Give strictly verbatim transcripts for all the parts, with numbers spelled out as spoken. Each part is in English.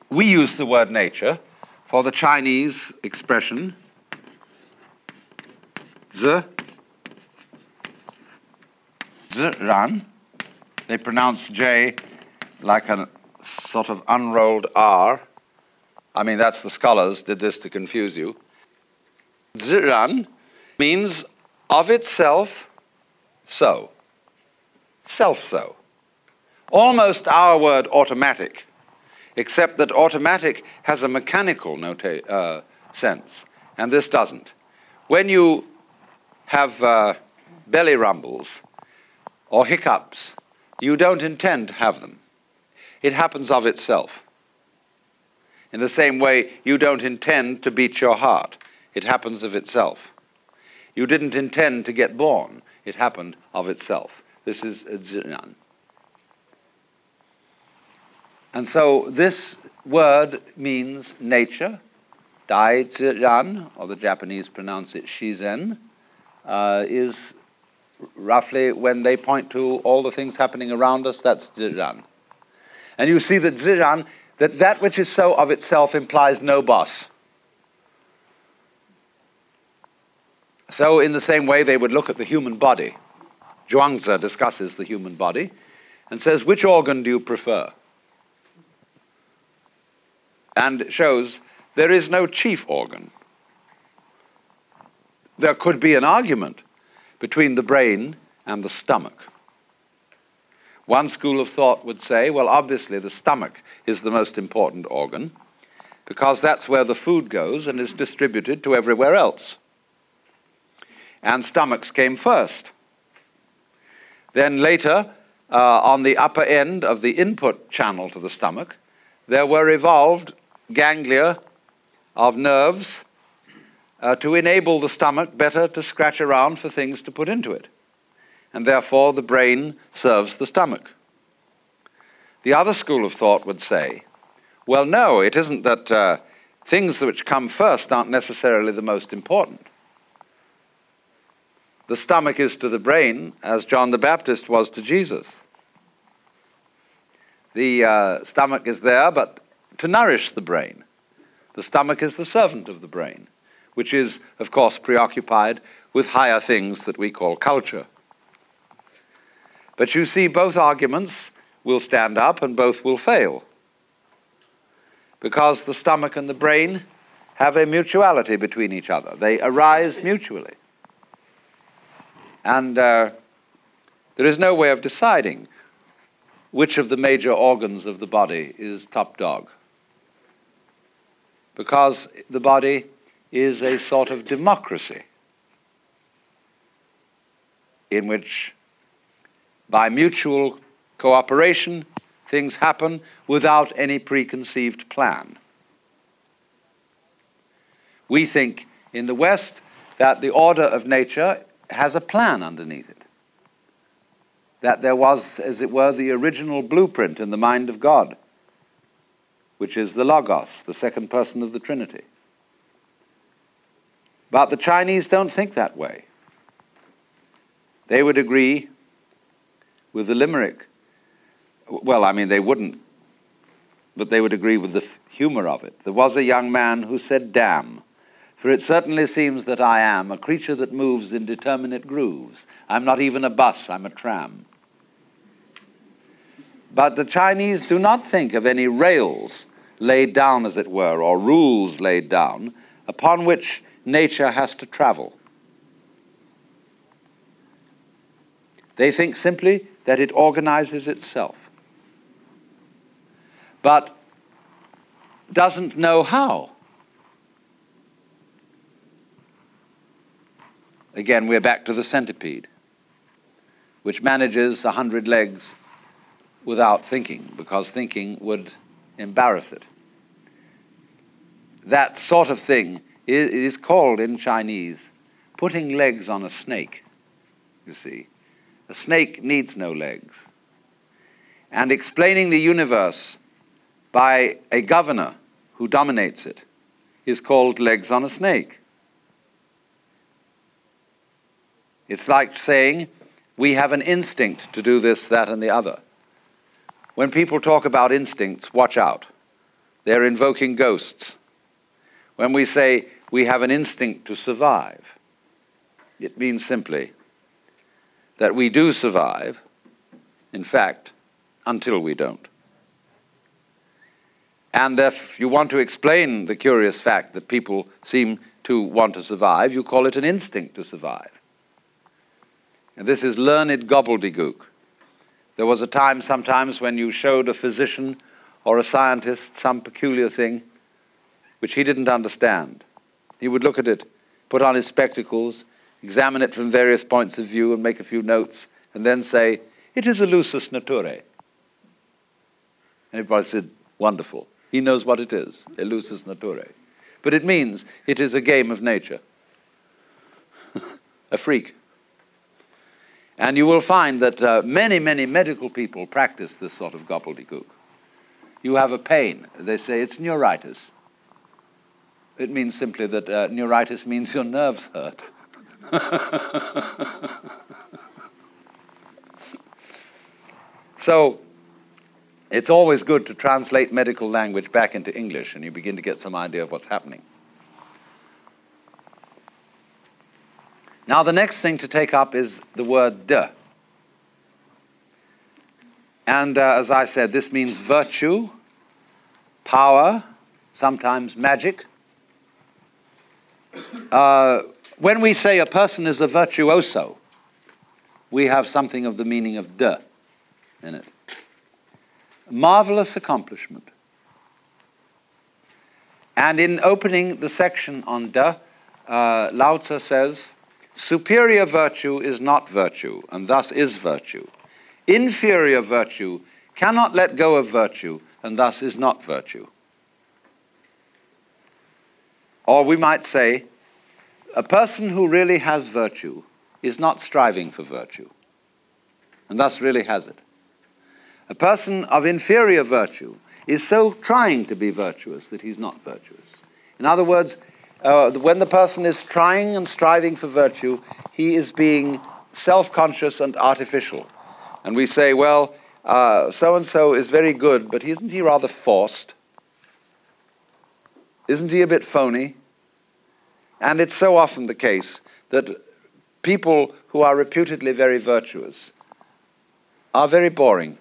we use the word nature for the Chinese expression zi, ziran. They pronounce J like a sort of unrolled R. I mean, that's the scholars did this to confuse you. Ziran means of itself so. Self-so. Almost our word automatic, except that automatic has a mechanical nota- uh, sense, and this doesn't. When you have uh, belly rumbles or hiccups, you don't intend to have them. It happens of itself. In the same way, you don't intend to beat your heart. It happens of itself. You didn't intend to get born. It happened of itself. This is ziran. And so this word means nature. Dai ziran, or the Japanese pronounce it shizen, uh, is roughly when they point to all the things happening around us, that's ziran. And you see that ziran, that that which is so of itself implies no boss. So in the same way, they would look at the human body. Zhuangzi discusses the human body and says, which organ do you prefer? And shows there is no chief organ. There could be an argument between the brain and the stomach. One school of thought would say, well, obviously the stomach is the most important organ because that's where the food goes and is distributed to everywhere else. And stomachs came first. Then later, uh, on the upper end of the input channel to the stomach, there were evolved ganglia of nerves uh, to enable the stomach better to scratch around for things to put into it. And therefore the brain serves the stomach. The other school of thought would say, well, no, it isn't that uh, things which come first aren't necessarily the most important. The stomach is to the brain as John the Baptist was to Jesus. The uh, stomach is there, but to nourish the brain. The stomach is the servant of the brain, which is, of course, preoccupied with higher things that we call culture. But you see, both arguments will stand up and both will fail, because the stomach and the brain have a mutuality between each other. They arise mutually. And uh, there is no way of deciding which of the major organs of the body is top dog, because the body is a sort of democracy in which, by mutual cooperation, things happen without any preconceived plan. We think in the West that the order of nature has a plan underneath it, that there was, as it were, the original blueprint in the mind of God, which is the Logos, the second person of the Trinity. But the Chinese don't think that way. They would agree with the limerick. Well, I mean, they wouldn't, but they would agree with the f- humor of it. There was a young man who said, damn, for it certainly seems that I am a creature that moves in determinate grooves. I'm not even a bus, I'm a tram. But the Chinese do not think of any rails laid down, as it were, or rules laid down, upon which nature has to travel. They think simply that it organizes itself, but doesn't know how. Again, we're back to the centipede, which manages a hundred legs without thinking, because thinking would embarrass it. That sort of thing is, is called in Chinese putting legs on a snake, you see. A snake needs no legs. And explaining the universe by a governor who dominates it is called legs on a snake. It's like saying we have an instinct to do this, that, and the other. When people talk about instincts, watch out. they're invoking ghosts. When we say we have an instinct to survive, it means simply that we do survive, in fact, until we don't. And if you want to explain the curious fact that people seem to want to survive, you call it an instinct to survive. And this is learned gobbledygook. There was a time sometimes when you showed a physician or a scientist some peculiar thing which he didn't understand. He would look at it, put on his spectacles, examine it from various points of view and make a few notes, and then say, "It is a lusus naturae." And everybody said, "Wonderful. He knows what it is, a lusus naturae." But it means it is a game of nature, a freak. And you will find that uh, many, many medical people practice this sort of gobbledygook. You have a pain. They say it's neuritis. It means simply that uh, neuritis means your nerves hurt. So it's always good to translate medical language back into English, and you begin to get some idea of what's happening. Now, the next thing to take up is the word de. And uh, as I said, this means virtue, power, sometimes magic. Uh, when we say a person is a virtuoso, we have something of the meaning of de in it. Marvelous accomplishment. And in opening the section on de, uh, Lao Tzu says, superior virtue is not virtue, and thus is virtue. Inferior virtue cannot let go of virtue, and thus is not virtue. Or we might say, a person who really has virtue is not striving for virtue, and thus really has it. A person of inferior virtue is so trying to be virtuous that he's not virtuous. In other words, uh, when the person is trying and striving for virtue, he is being self-conscious and artificial. And we say, well, uh, so-and-so is very good, but isn't he rather forced? Isn't he a bit phony? And it's so often the case that people who are reputedly very virtuous are very boring.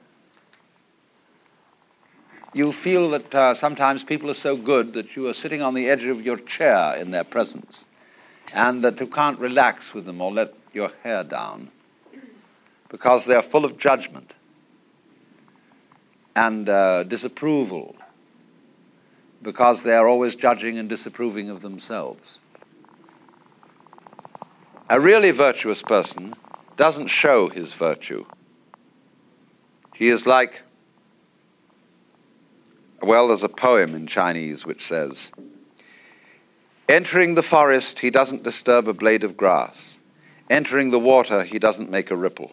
You feel that uh, sometimes people are so good that you are sitting on the edge of your chair in their presence, and that you can't relax with them or let your hair down, because they're full of judgment and uh, disapproval, because they are always judging and disapproving of themselves. A really virtuous person doesn't show his virtue. He is like, well, there's a poem in Chinese which says, entering the forest, he doesn't disturb a blade of grass. Entering the water, he doesn't make a ripple.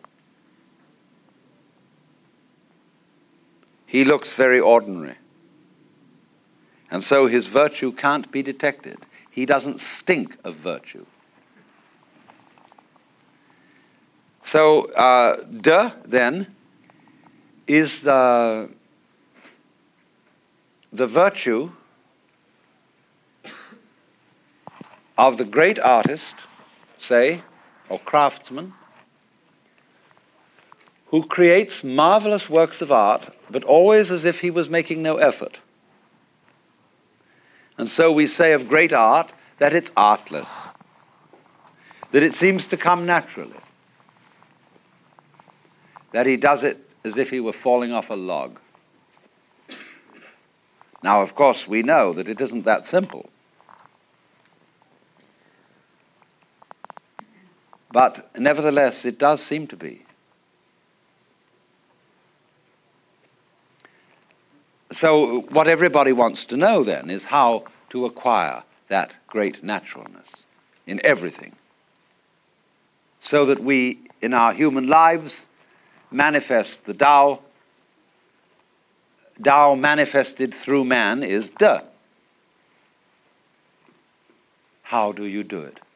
He looks very ordinary. And so his virtue can't be detected. He doesn't stink of virtue. So, uh, de, then, is the, the virtue of the great artist, say, or craftsman, who creates marvelous works of art, but always as if he was making no effort. And so we say of great art that it's artless, that it seems to come naturally, that he does it as if he were falling off a log. Now, of course, we know that it isn't that simple. But nevertheless, it does seem to be. So what everybody wants to know then is how to acquire that great naturalness in everything, so that we, in our human lives, manifest the Tao. Tao manifested through man is de. How do you do it?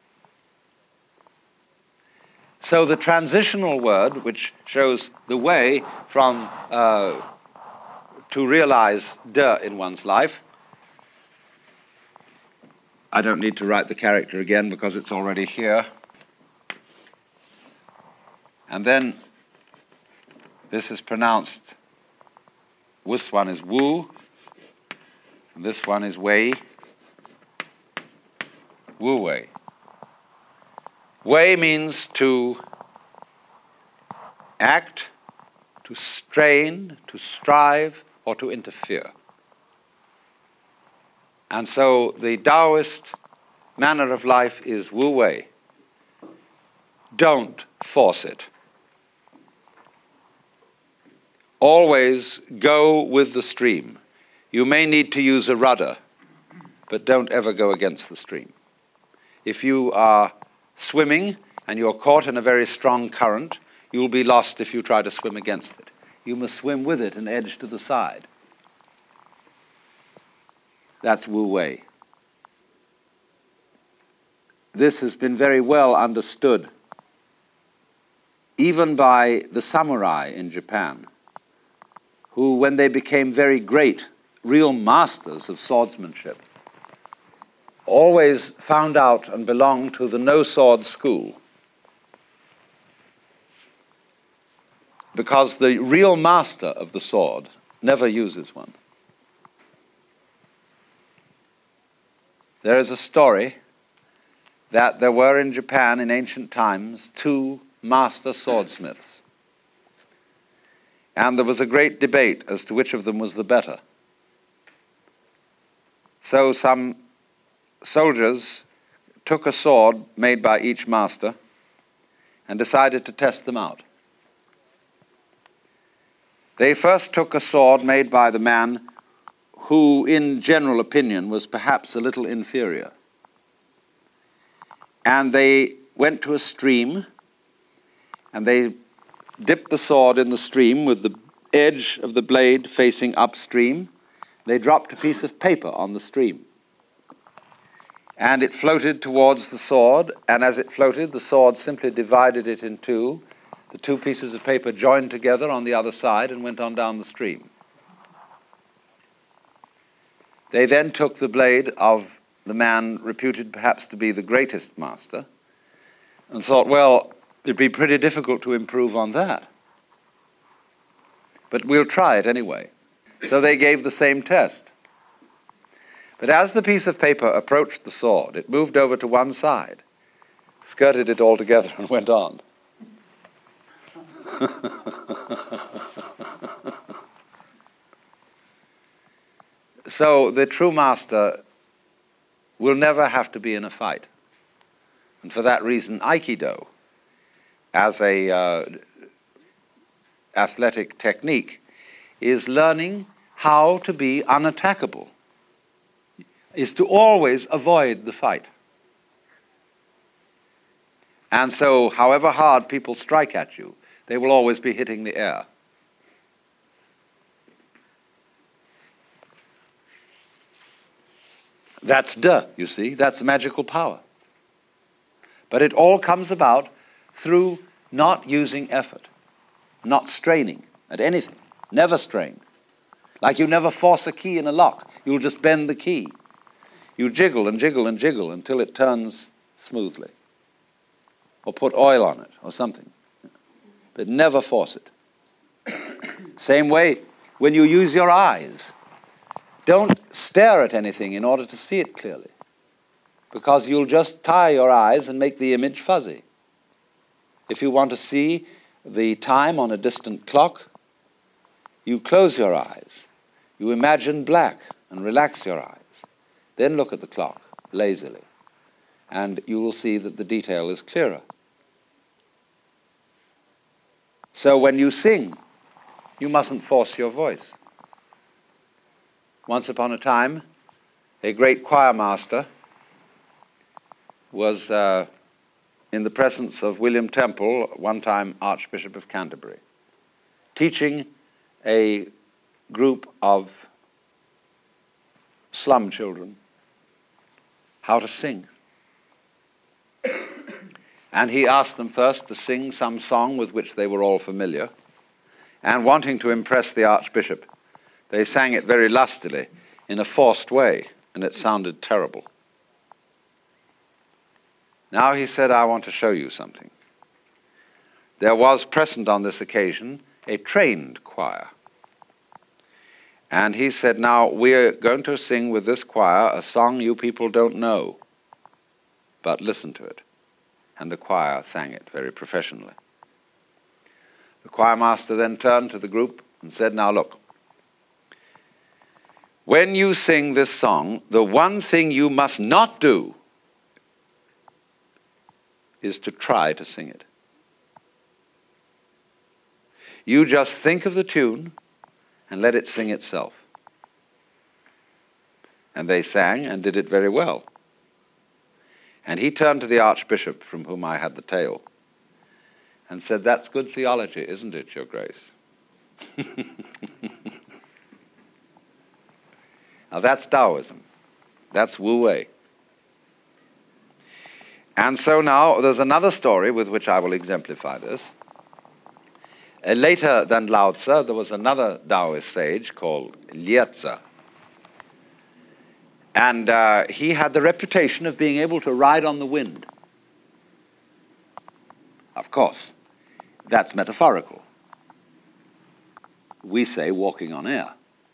So the transitional word, which shows the way from uh, to realize de in one's life, I don't need to write the character again because it's already here. And then this is pronounced, this one is Wu, and this one is Wei, Wu Wei. Wei means to act, to strain, to strive, or to interfere. And so the Taoist manner of life is Wu Wei. Don't force it. Always go with the stream. You may need to use a rudder, but don't ever go against the stream. If you are swimming and you're caught in a very strong current, you'll be lost if you try to swim against it. You must swim with it and edge to the side. That's Wu Wei. This has been very well understood, even by the samurai in Japan, who, when they became very great, real masters of swordsmanship, always found out and belonged to the no-sword school. Because the real master of the sword never uses one. There is a story that there were in Japan in ancient times two master swordsmiths. And there was a great debate as to which of them was the better. So some soldiers took a sword made by each master and decided to test them out. They first took a sword made by the man who, in general opinion, was perhaps a little inferior. And they went to a stream, and they dipped the sword in the stream with the edge of the blade facing upstream. They dropped a piece of paper on the stream. And it floated towards the sword, and as it floated, the sword simply divided it in two. The two pieces of paper joined together on the other side and went on down the stream. They then took the blade of the man reputed perhaps to be the greatest master and thought, well, it'd be pretty difficult to improve on that. But we'll try it anyway. So they gave the same test. But as the piece of paper approached the sword, it moved over to one side, skirted it altogether, and went on. So the true master will never have to be in a fight. And for that reason, Aikido, as a uh, athletic technique, is learning how to be unattackable, is to always avoid the fight. And so, however hard people strike at you, they will always be hitting the air. That's De, you see, that's magical power. But it all comes about through not using effort, not straining at anything, never strain. Like you never force a key in a lock, you'll just bend the key. You jiggle and jiggle and jiggle until it turns smoothly. Or put oil on it or something. But never force it. Same way when you use your eyes. Don't stare at anything in order to see it clearly, because you'll just tire your eyes and make the image fuzzy. If you want to see the time on a distant clock, you close your eyes. You imagine black and relax your eyes. Then look at the clock lazily, and you will see that the detail is clearer. So when you sing, you mustn't force your voice. Once upon a time, a great choir master was uh, in the presence of William Temple, one time Archbishop of Canterbury, teaching a group of slum children how to sing. And he asked them first to sing some song with which they were all familiar, and wanting to impress the Archbishop, they sang it very lustily, in a forced way, and it sounded terrible. Now he said, I want to show you something. There was present on this occasion a trained choir. And he said, now we're going to sing with this choir a song you people don't know, but listen to it. And the choir sang it very professionally. The choir master then turned to the group and said, now look, when you sing this song, the one thing you must not do is to try to sing it. You just think of the tune and let it sing itself. And they sang and did it very well. And he turned to the archbishop from whom I had the tale and said, that's good theology, isn't it, Your Grace? Now that's Taoism. That's Wu Wei. And so now there's another story with which I will exemplify this. Uh, later than Lao Tzu, there was another Taoist sage called Liezi. And uh, he had the reputation of being able to ride on the wind. Of course, that's metaphorical. We say walking on air.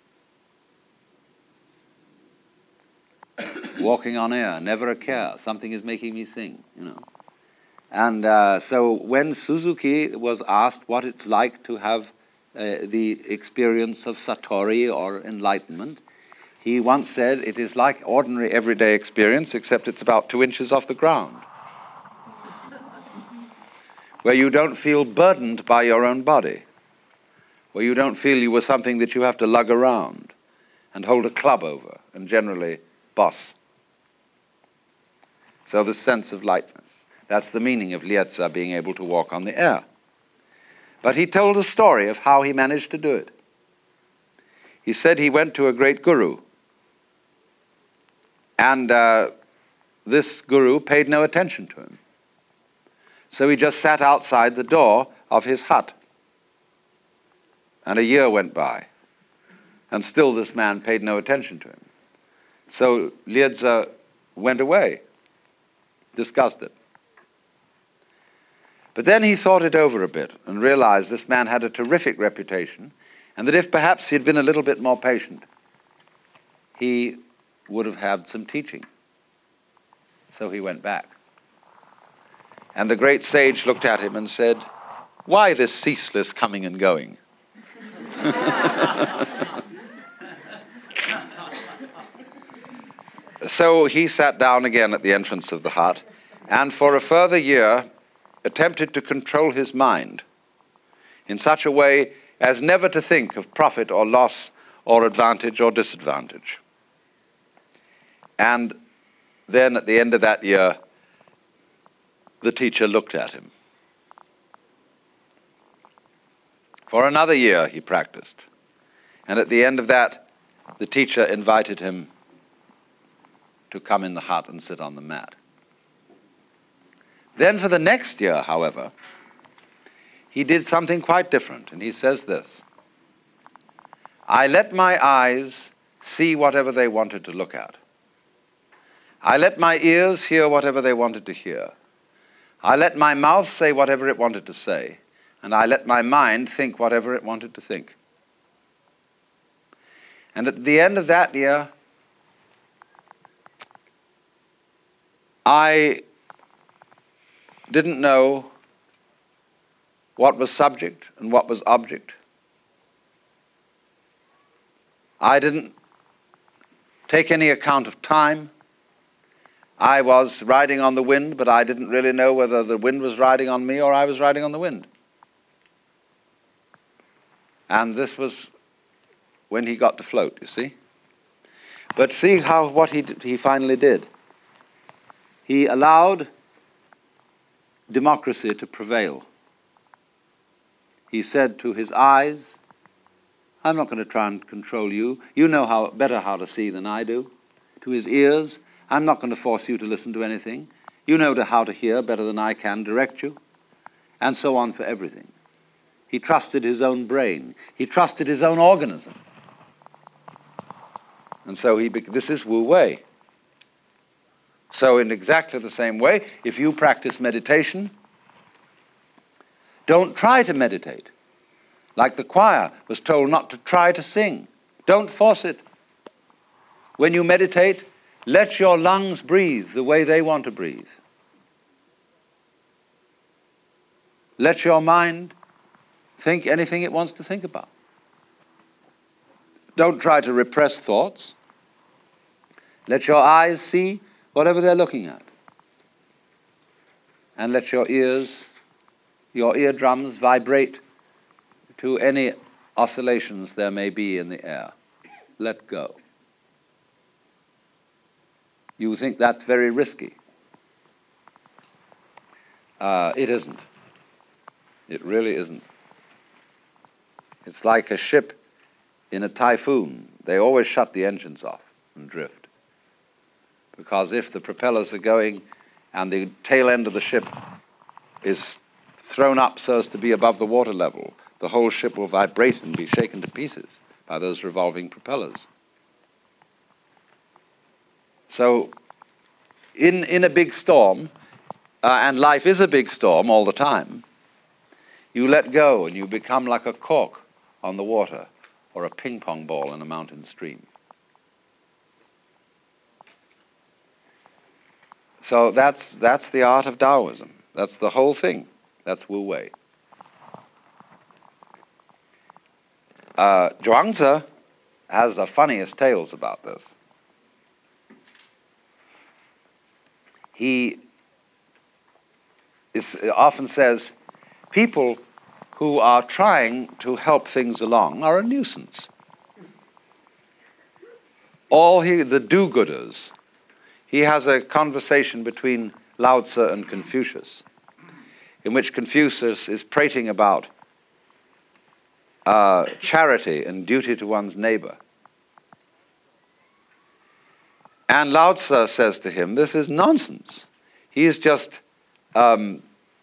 Walking on air, never a care. Something is making me sing, you know. And uh, so when Suzuki was asked what it's like to have uh, the experience of Satori or enlightenment, he once said, it is like ordinary everyday experience, except it's about two inches off the ground, where you don't feel burdened by your own body, where you don't feel you were something that you have to lug around and hold a club over and generally boss. So the sense of lightness. That's the meaning of Liezi being able to walk on the air. But he told a story of how he managed to do it. He said he went to a great guru, and uh, this guru paid no attention to him. So he just sat outside the door of his hut. And a year went by, and still this man paid no attention to him. So Liezi went away, disgusted. But then he thought it over a bit and realized this man had a terrific reputation, and that if perhaps he had been a little bit more patient, he would have had some teaching. So he went back. And the great sage looked at him and said, why this ceaseless coming and going? So he sat down again at the entrance of the hut, and for a further year attempted to control his mind in such a way as never to think of profit or loss or advantage or disadvantage. And then at the end of that year, the teacher looked at him. For another year he practiced. And at the end of that, the teacher invited him to come in the hut and sit on the mat. Then for the next year, however, he did something quite different. And he says this, I let my eyes see whatever they wanted to look at. I let my ears hear whatever they wanted to hear. I let my mouth say whatever it wanted to say. And I let my mind think whatever it wanted to think. And at the end of that year, I didn't know what was subject and what was object. I didn't take any account of time. I was riding on the wind, but I didn't really know whether the wind was riding on me or I was riding on the wind. And this was when he got to float, you see. But see how what he did, he finally did. He allowed democracy to prevail. He said to his eyes, I'm not going to try and control you. You know how better how to see than I do. To his ears, I'm not going to force you to listen to anything. You know to how to hear better than I can direct you. And so on for everything. He trusted his own brain. He trusted his own organism. And so he, this is Wu Wei. So in exactly the same way, if you practice meditation, don't try to meditate. Like the choir was told not to try to sing. Don't force it. When you meditate, let your lungs breathe the way they want to breathe. Let your mind think anything it wants to think about. Don't try to repress thoughts. Let your eyes see whatever they're looking at. And let your ears, your eardrums vibrate to any oscillations there may be in the air. Let go. You think that's very risky. Uh, it isn't. It really isn't. It's like a ship in a typhoon. They always shut the engines off and drift. Because if the propellers are going and the tail end of the ship is thrown up so as to be above the water level, the whole ship will vibrate and be shaken to pieces by those revolving propellers. So, in, in a big storm, uh, and life is a big storm all the time, you let go and you become like a cork on the water or a ping pong ball in a mountain stream. So that's, that's the art of Taoism. That's the whole thing. That's Wu Wei. Uh, Zhuangzi has the funniest tales about this. He is, often says, people who are trying to help things along are a nuisance. All he, the do-gooders, he has a conversation between Lao Tzu and Confucius, in which Confucius is prating about uh, charity and duty to one's neighbor. And Lao Tzu says to him, this is nonsense. He is just um,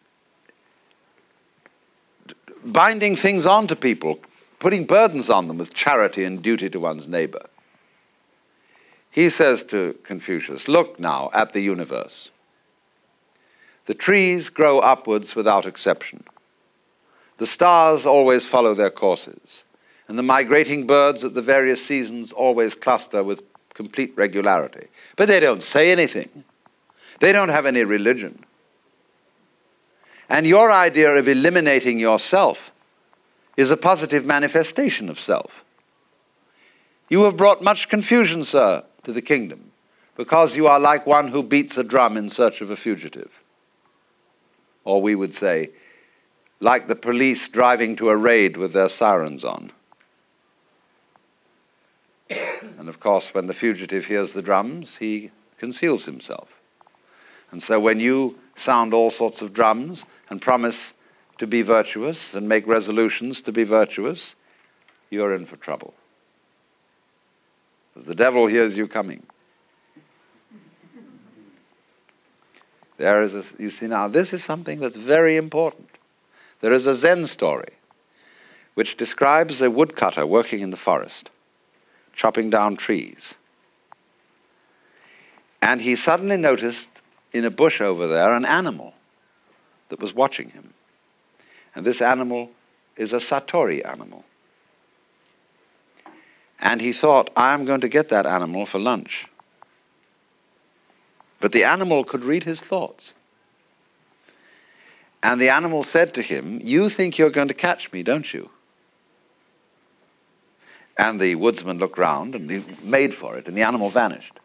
binding things on to people, putting burdens on them with charity and duty to one's neighbor. He says to Confucius, look now at the universe. The trees grow upwards without exception. The stars always follow their courses, and the migrating birds at the various seasons always cluster with complete regularity. But they don't say anything. They don't have any religion. And your idea of eliminating yourself is a positive manifestation of self. You have brought much confusion, sir, to the kingdom, because you are like one who beats a drum in search of a fugitive. Or we would say, like the police driving to a raid with their sirens on. And of course, when the fugitive hears the drums, he conceals himself. And so when you sound all sorts of drums and promise to be virtuous and make resolutions to be virtuous, you're in for trouble. Because the devil hears you coming. There is a, you see now, this is something that's very important. There is a Zen story which describes a woodcutter working in the forest, chopping down trees. And he suddenly noticed in a bush over there an animal that was watching him. And this animal is a Satori animal. And he thought, I'm going to get that animal for lunch. But the animal could read his thoughts. And the animal said to him, you think you're going to catch me, don't you? And the woodsman looked round and he made for it, and the animal vanished.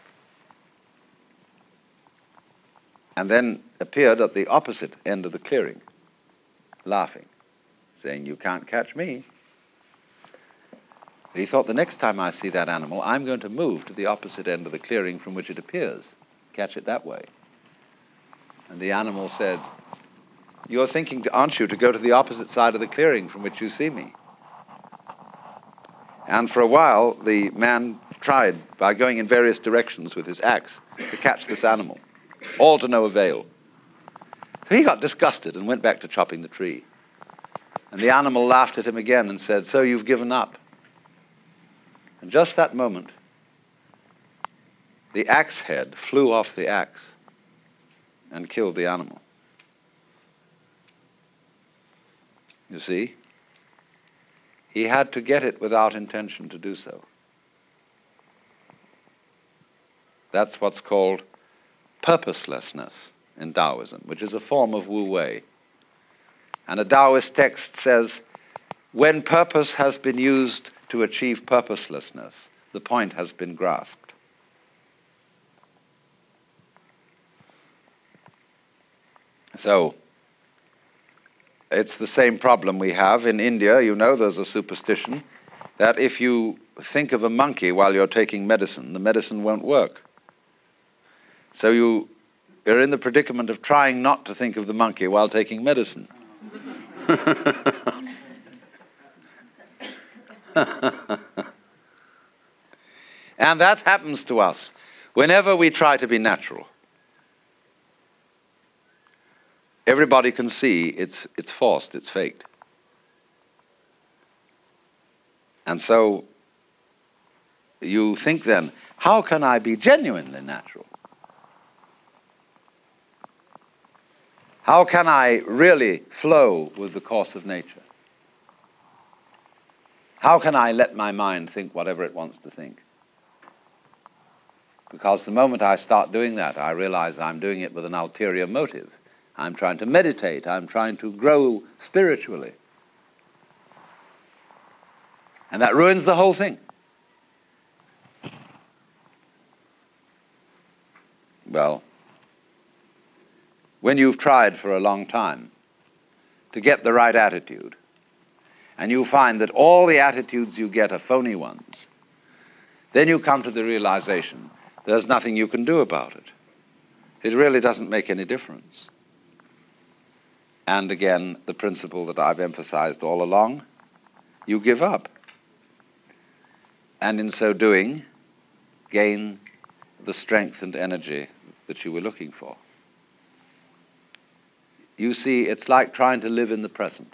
And then appeared at the opposite end of the clearing, laughing, saying, you can't catch me. He thought, the next time I see that animal, I'm going to move to the opposite end of the clearing from which it appears, catch it that way. And the animal said, you're thinking, to, aren't you, to go to the opposite side of the clearing from which you see me? And for a while, the man tried, by going in various directions with his axe, to catch this animal, all to no avail. So he got disgusted and went back to chopping the tree. And the animal laughed at him again and said, so you've given up. And just that moment, the axe head flew off the axe and killed the animal. You see? He had to get it without intention to do so. That's what's called purposelessness in Taoism, which is a form of Wu Wei. And a Taoist text says, when purpose has been used to achieve purposelessness, the point has been grasped. So, it's the same problem we have in India. You know, there's a superstition that if you think of a monkey while you're taking medicine, the medicine won't work. So you are in the predicament of trying not to think of the monkey while taking medicine. And that happens to us whenever we try to be natural. Everybody can see it's, it's forced, it's faked. And so you think then, how can I be genuinely natural? How can I really flow with the course of nature? How can I let my mind think whatever it wants to think? Because the moment I start doing that, I realize I'm doing it with an ulterior motive. I'm trying to meditate. I'm trying to grow spiritually. And that ruins the whole thing. Well, when you've tried for a long time to get the right attitude, and you find that all the attitudes you get are phony ones, then you come to the realization there's nothing you can do about it. It really doesn't make any difference. And again, the principle that I've emphasized all along, you give up. And in so doing, gain the strength and energy that you were looking for. You see, it's like trying to live in the present.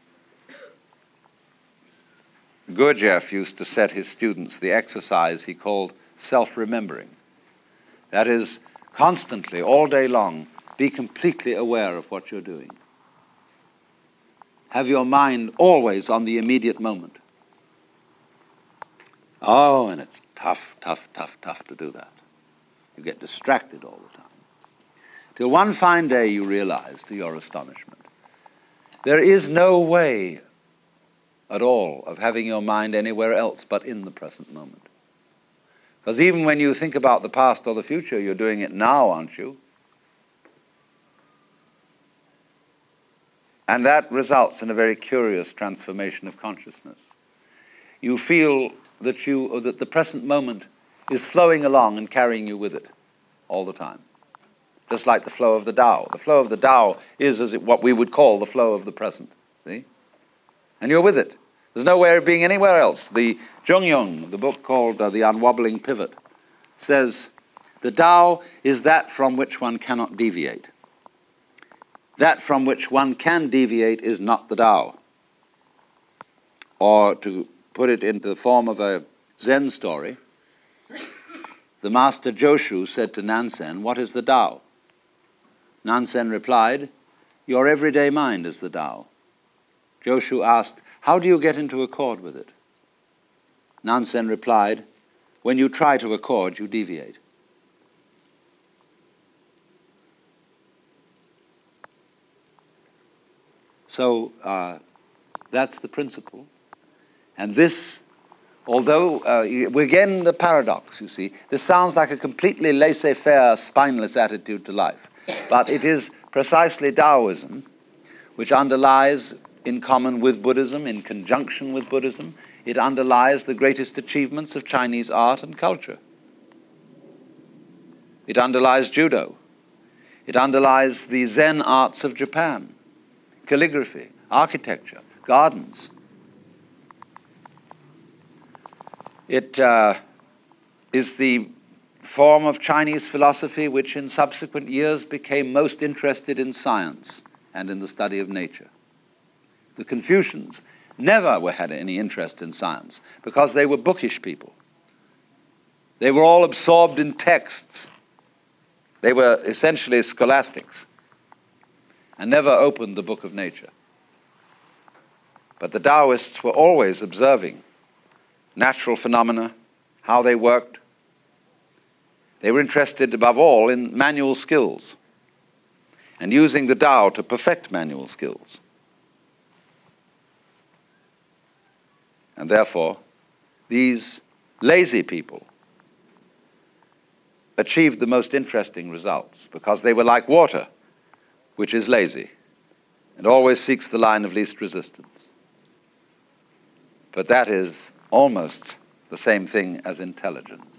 Gurdjieff used to set his students the exercise he called self-remembering. That is, constantly, all day long, be completely aware of what you're doing. Have your mind always on the immediate moment. Oh, and it's tough, tough, tough, tough to do that. You get distracted all the time. Till one fine day you realize, to your astonishment, there is no way at all of having your mind anywhere else but in the present moment. Because even when you think about the past or the future, you're doing it now, aren't you? And that results in a very curious transformation of consciousness. You feel that you, or that the present moment is flowing along and carrying you with it all the time. Just like the flow of the Tao. The flow of the Tao is as it, what we would call the flow of the present. See? And you're with it. There's no way of being anywhere else. The Zhong Yung, the book called uh, The Unwobbling Pivot, says, the Tao is that from which one cannot deviate. That from which one can deviate is not the Tao. Or to put it into the form of a Zen story, the master Joshu said to Nansen, what is the Tao? Nansen replied, your everyday mind is the Tao. Joshu asked, how do you get into accord with it? Nansen replied, when you try to accord, you deviate. So uh, that's the principle. And this, although, uh, we're again the paradox, you see. This sounds like a completely laissez-faire, spineless attitude to life. But it is precisely Taoism, which underlies, in common with Buddhism, in conjunction with Buddhism, it underlies the greatest achievements of Chinese art and culture. It underlies judo. It underlies the Zen arts of Japan, calligraphy, architecture, gardens. It uh, is the form of Chinese philosophy which in subsequent years became most interested in science and in the study of nature. The Confucians never were, had any interest in science because they were bookish people. They were all absorbed in texts. They were essentially scholastics and never opened the book of nature. But the Taoists were always observing natural phenomena, how they worked. They were interested above all in manual skills and using the Tao to perfect manual skills. And therefore, these lazy people achieved the most interesting results because they were like water, which is lazy and always seeks the line of least resistance. But that is almost the same thing as intelligence.